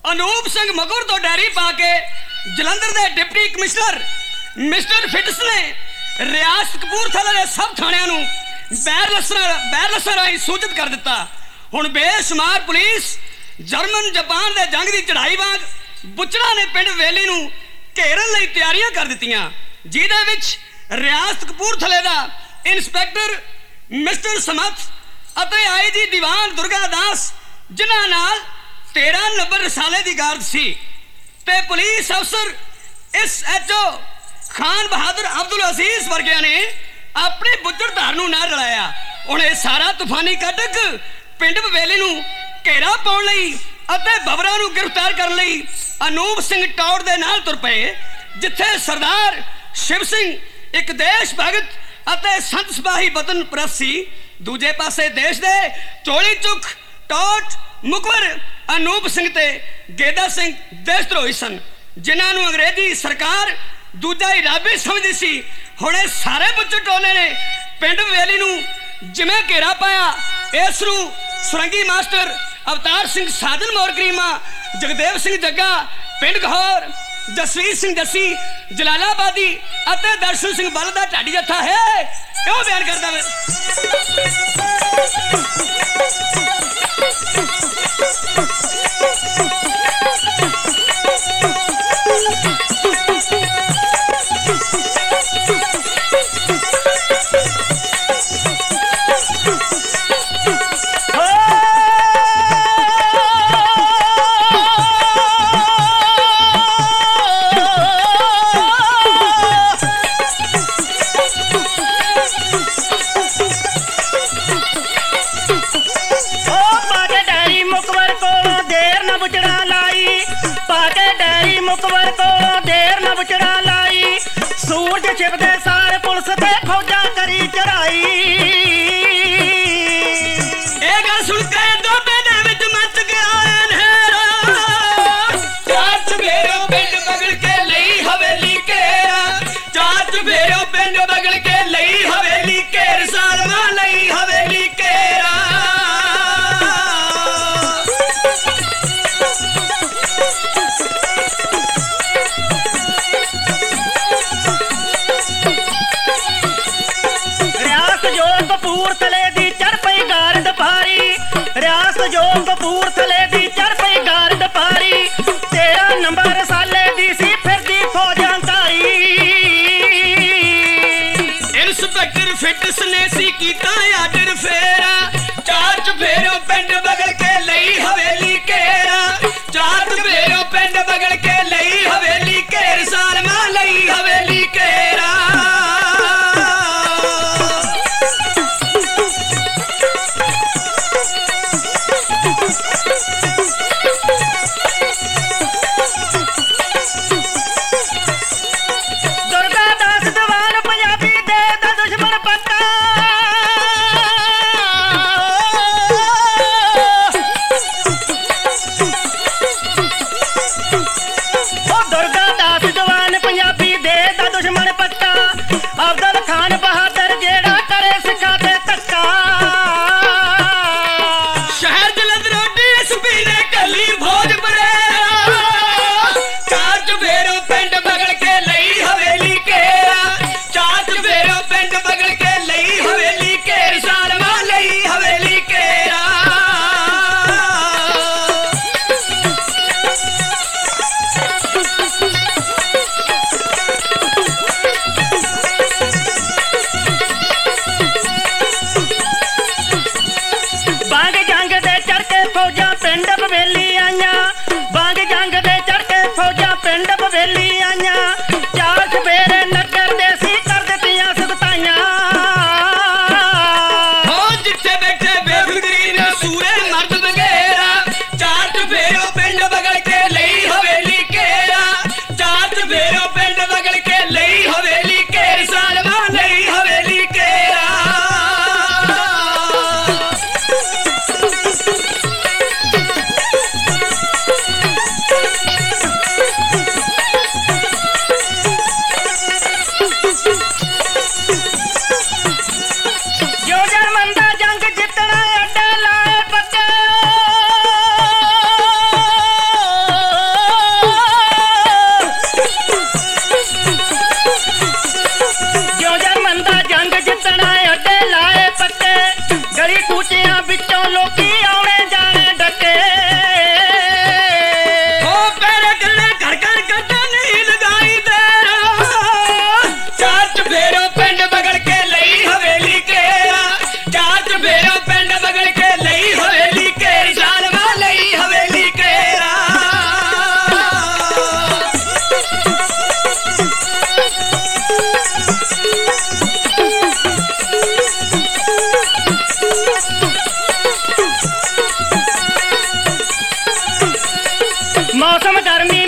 ਅਨੂਪ ਸਿੰਘ ਮਗਰ ਤੋਂ ਡੈਰੀ ਪਾ ਕੇ ਜਲੰਧਰ ਦੇ ਡਿਪਟੀ ਕਮਿਸ਼ਨਰ ਮਿਸਟਰ ਫਿਟਸ ਨੇ ਰਿਆਸਤ ਕਪੂਰਥਲਾ ਦੇ ਸਭ ਥਾਣਿਆਂ ਨੂੰ ਬੈਰਲਸਾਂ ਰਾਹੀਂ ਸੂਚਿਤ ਕਰ ਦਿੱਤਾ। ਹੁਣ ਬੇਸ਼ੁਮਾਰ ਪੁਲਿਸ ਜਰਮਨ ਜਾਪਾਨ ਦੇ ਜੰਗ ਦੀ ਚੜ੍ਹਾਈ ਵਾਂਗ ਬੁੱਚੜਾ ਨੇ ਪਿੰਡ ਵੇਲੀ ਨੂੰ ਘੇਰਨ ਲਈ ਤਿਆਰੀਆਂ ਕਰ ਦਿੱਤੀਆਂ, ਜਿਹਦੇ ਵਿੱਚ ਰਿਆਸਤ ਕਪੂਰਥਲੇ ਦਾ ਇੰਸਪੈਕਟਰ ਮਿਸਟਰ ਸਮਥ ਅਤੇ ਆਈਜੀ ਦੀਵਾਨ ਦੁਰਗਾ ਦਾਸ, ਜਿਨ੍ਹਾਂ ਨਾਲ 13 ਨੰਬਰ ਰਸਾਲੇ ਦੀ ਗਾਰਡ ਸੀ, ਤੇ ਪੁਲਿਸ ਅਫਸਰ SHO ਖਾਨ ਬਹਾਦਰ ਅਬਦੁਲ ਅਜ਼ੀਜ਼ ਵਰਗਿਆਂ ਨੇ ਆਪਣੀ ਬੁੱਝੜ ਧਾਰ ਨੂੰ ਨਾ ਰਲਾਇਆ। ਹੁਣ ਇਹ ਸਾਰਾ ਤੂਫਾਨੀ ਕੱਢਕ ਪਿੰਡ ਬਵੇਲੀ ਨੂੰ ਘੇਰਾ ਪਾਉਣ ਲਈ ਅਤੇ ਬਬਰਾਂ ਨੂੰ ਗ੍ਰਿਫਤਾਰ ਕਰਨ ਲਈ ਅਨੂਪ ਸਿੰਘ ਟੌੜ ਦੇ ਨਾਲ ਤੁਰ ਪਏ, ਜਿੱਥੇ ਸਰਦਾਰ ਸ਼ਿਵ ਸਿੰਘ ਇੱਕ ਦੇਸ਼ ਭਗਤ ਅਤੇ ਸੰਤ ਸਿਪਾਹੀ ਵਤਨ ਪ੍ਰਸਤ ਸੀ, ਦੂਜੇ ਪਾਸੇ ਦੇਸ਼ ਦੇ ਚੋਲੀ ਚੁੱਕ ਟੌਟ ਮੁਕਵਰ ਅਨੂਪ ਸਿੰਘ ਤੇ ਗੇਦਾ ਸਿੰਘ ਦੇਸ਼ ਧਰੋਹੀ ਸਨ, ਜਿਨ੍ਹਾਂ ਨੂੰ ਅੰਗਰੇਜ਼ੀ ਸਰਕਾਰ ਦੂਜਾ ਹੀ ਰਾਬੀ ਸਮਝਦੀ ਸੀ। ਹੁਣ ਇਹ ਸਾਰੇ ਬੁੱਚੜ ਟੋਲੇ ਨੇ ਪਿੰਡ ਵੇਲੀ ਨੂੰ ਜਿਵੇਂ ਘੇਰਾ ਪਾਇਆ, ਇਸ ਨੂੰ ਸੁਰੰਗੀ ਮਾਸਟਰ ਅਵਤਾਰ ਸਿੰਘ ਸਾਜਨ ਮੌਰ ਕਰੀਮਾ, ਜਗਦੇਵ ਸਿੰਘ ਜੱਗਾ ਪਿੰਡ ਗਹੌਰ, ਜਸਵੀਰ ਸਿੰਘ ਜੱਸੀ ਜਲਾਲਾਬਾਦੀ ਅਤੇ ਦਰਸ਼ਨ ਸਿੰਘ ਬੱਲ ਦਾ ਢਾਡੀ ਜੱਥਾ ਹੈ, ਕਿਉਂ ਬਿਆਨ ਕਰਦਾ ਮੈਂ। ਮੁਕਵਰ ਕੋਲੋਂ ਦੇਰ ਨਾ ਬੁਚੜਾ ਲਾਈ, ਸੂਰਜ ਛਿਪਦੇ ਸਾਰ ਪੁਲਿਸ ਤੇ ਫੌਜਾਂ ਕਰੀ ਚੜਾਈ। ਇਹ ਗੱਲ ਸੁਣ ਕੇ ਦੋਬੇ ਦੇ ਵਿੱਚ ਮੱਚ ਗਿਆ ਹਨੇਰਾ, ਚਾਰ ਚੁਫੇਰਿਓਂ ਪਿੰਡ ਬਗਲ ਕੇ ਲਈ ਹਵੇਲੀ ਘੇਰਾ, ਚਾਰ ਚੁਫੇਰਿਓਂ ਪਿੰਡ ਬਗਲ ਕੇ ਲਈ ਹਵੇਲੀ ਘੇਰ, ਸਾਲਵਾਂ ਲਈ ਹਵੇਲੀ ਘੇਰਾ। ਕਪੂਰਥਲੇ ਦੀ ਚੜ ਪਈ ਗਾਰਡ ਭਾਰੀ, ਰਿਆਸਤ ਜੋ ਕਪੂਰਥਲੇ ਦੀ ਚੜ ਪਈ ਗਾਰਡ ਭਾਰੀ, 13 ਨੰਬਰ ਰਸਾਲੇ ਦੀ ਸੀ ਫਿਰਦੀ ਫੌਜਾਂ ਤਾਰੀ। ਇੰਸਪੈਕਟਰ ਫਿਟਸ ਨੇ ਸੀ ਕੀਤਾ ਆਰਡਰ ਫੇਰਾ, ਚਾਰ ਚੁਫੇਰਿਓਂ ਪਿੰਡ ਬਗਲ ਕੇ ਲਈ ਹਵੇਲੀ ਘੇਰਾ, ਚਾਰ ਚੁਫੇਰਿਓਂ ਪਿੰਡ ਬਗਲ ਕੇ ਲਈ ਹਵੇਲੀ ਘੇਰ, ਸਾਲਮਾਂ ਲਈ ਹਵੇਲੀ ਘੇਰਾ। ਮੌਸਮ ਗਰਮੀ